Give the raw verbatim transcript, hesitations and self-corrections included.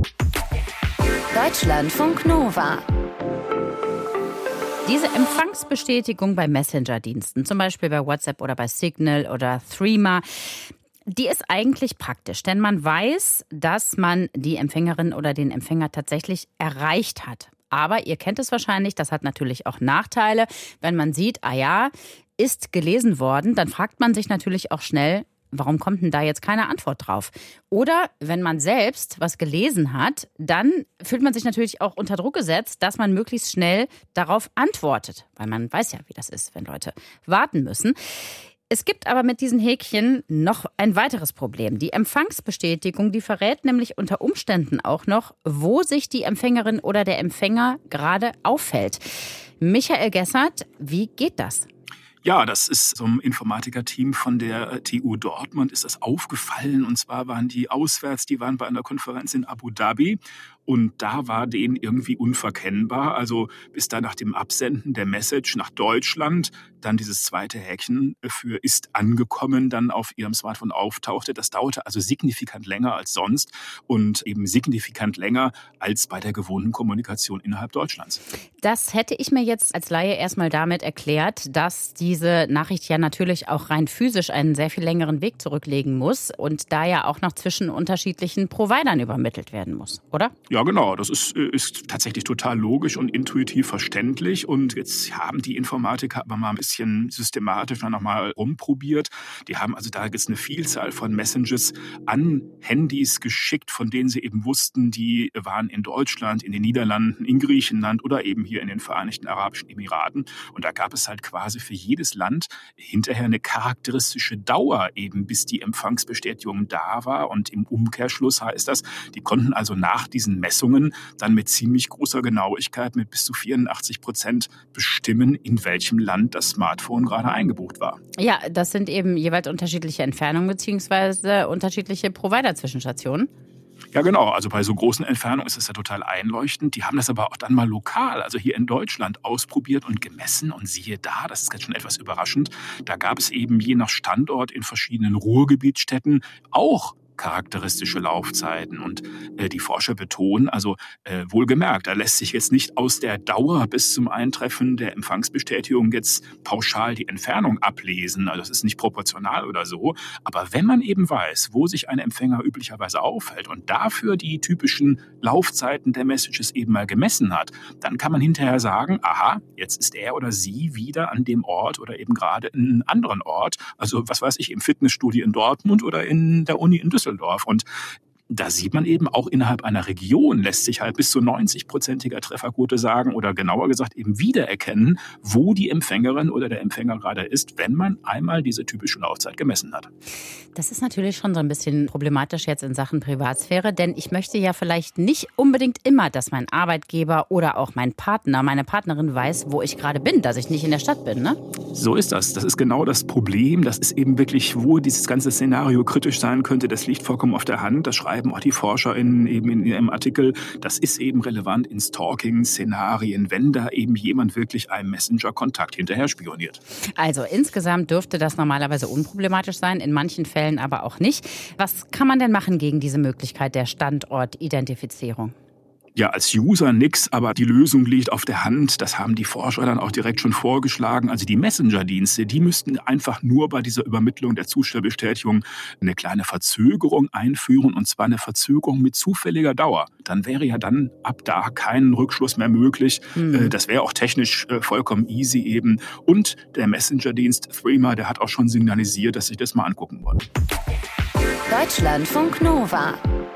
Deutschlandfunk Nova. Diese Empfangsbestätigung bei Messenger-Diensten, zum Beispiel bei WhatsApp oder bei Signal oder Threema, die ist eigentlich praktisch, denn man weiß, dass man die Empfängerin oder den Empfänger tatsächlich erreicht hat. Aber ihr kennt es wahrscheinlich, das hat natürlich auch Nachteile. Wenn man sieht, ah ja, ist gelesen worden, dann fragt man sich natürlich auch schnell, warum kommt denn da jetzt keine Antwort drauf? Oder wenn man selbst was gelesen hat, dann fühlt man sich natürlich auch unter Druck gesetzt, dass man möglichst schnell darauf antwortet. Weil man weiß ja, wie das ist, wenn Leute warten müssen. Es gibt aber mit diesen Häkchen noch ein weiteres Problem. Die Empfangsbestätigung, die verrät nämlich unter Umständen auch noch, wo sich die Empfängerin oder der Empfänger gerade aufhält. Michael Gessert, wie geht das? Ja, das ist so einem Informatikerteam von der T U Dortmund ist das aufgefallen. Und zwar waren die auswärts, die waren bei einer Konferenz in Abu Dhabi. Und da war denen irgendwie unverkennbar. Also bis da nach dem Absenden der Message nach Deutschland dann dieses zweite Häkchen für ist angekommen dann auf ihrem Smartphone auftauchte. Das dauerte also signifikant länger als sonst und eben signifikant länger als bei der gewohnten Kommunikation innerhalb Deutschlands. Das hätte ich mir jetzt als Laie erstmal damit erklärt, dass diese Nachricht ja natürlich auch rein physisch einen sehr viel längeren Weg zurücklegen muss und da ja auch noch zwischen unterschiedlichen Providern übermittelt werden muss, oder? Ja, genau. Das ist, ist tatsächlich total logisch und intuitiv verständlich. Und jetzt haben die Informatiker aber mal ein bisschen systematisch noch mal rumprobiert. Die haben also da jetzt eine Vielzahl von Messages an Handys geschickt, von denen sie eben wussten, die waren in Deutschland, in den Niederlanden, in Griechenland oder eben hier in den Vereinigten Arabischen Emiraten. Und da gab es halt quasi für jedes Land hinterher eine charakteristische Dauer eben, bis die Empfangsbestätigung da war. Und im Umkehrschluss heißt das, die konnten also nach diesen Messungen dann mit ziemlich großer Genauigkeit, mit bis zu vierundachtzig Prozent bestimmen, in welchem Land das Smartphone gerade eingebucht war. Ja, das sind eben jeweils unterschiedliche Entfernungen bzw. unterschiedliche Provider-Zwischenstationen. Ja, genau. Also bei so großen Entfernungen ist das ja total einleuchtend. Die haben das aber auch dann mal lokal, also hier in Deutschland, ausprobiert und gemessen. Und siehe da, das ist jetzt schon etwas überraschend, da gab es eben je nach Standort in verschiedenen Ruhrgebietsstädten auch charakteristische Laufzeiten. Und äh, die Forscher betonen, also äh, wohlgemerkt, da lässt sich jetzt nicht aus der Dauer bis zum Eintreffen der Empfangsbestätigung jetzt pauschal die Entfernung ablesen. Also das ist nicht proportional oder so. Aber wenn man eben weiß, wo sich ein Empfänger üblicherweise aufhält und dafür die typischen Laufzeiten der Messages eben mal gemessen hat, dann kann man hinterher sagen, aha, jetzt ist er oder sie wieder an dem Ort oder eben gerade in einem anderen Ort. Also was weiß ich, im Fitnessstudio in Dortmund oder in der Uni in Düsseldorf. Und da sieht man eben auch innerhalb einer Region lässt sich halt bis zu neunzig-prozentiger Trefferquote sagen oder genauer gesagt eben wiedererkennen, wo die Empfängerin oder der Empfänger gerade ist, wenn man einmal diese typische Laufzeit gemessen hat. Das ist natürlich schon so ein bisschen problematisch jetzt in Sachen Privatsphäre, denn ich möchte ja vielleicht nicht unbedingt immer, dass mein Arbeitgeber oder auch mein Partner, meine Partnerin weiß, wo ich gerade bin, dass ich nicht in der Stadt bin, ne? So ist das. Das ist genau das Problem. Das ist eben wirklich, wo dieses ganze Szenario kritisch sein könnte. Das liegt vollkommen auf der Hand. Das schreiben auch die ForscherInnen eben in ihrem Artikel. Das ist eben relevant in Stalking-Szenarien, wenn da eben jemand wirklich einem Messenger-Kontakt hinterher spioniert. Also insgesamt dürfte das normalerweise unproblematisch sein, in manchen Fällen aber auch nicht. Was kann man denn machen gegen diese Möglichkeit der Standortidentifizierung? Ja, als User nix, aber die Lösung liegt auf der Hand. Das haben die Forscher dann auch direkt schon vorgeschlagen. Also die Messenger-Dienste, die müssten einfach nur bei dieser Übermittlung der Zustellbestätigung eine kleine Verzögerung einführen, und zwar eine Verzögerung mit zufälliger Dauer. Dann wäre ja dann ab da kein Rückschluss mehr möglich. Mhm. Das wäre auch technisch vollkommen easy eben. Und der Messenger-Dienst Threema, der hat auch schon signalisiert, dass sich das mal angucken wollen. Deutschlandfunk Nova.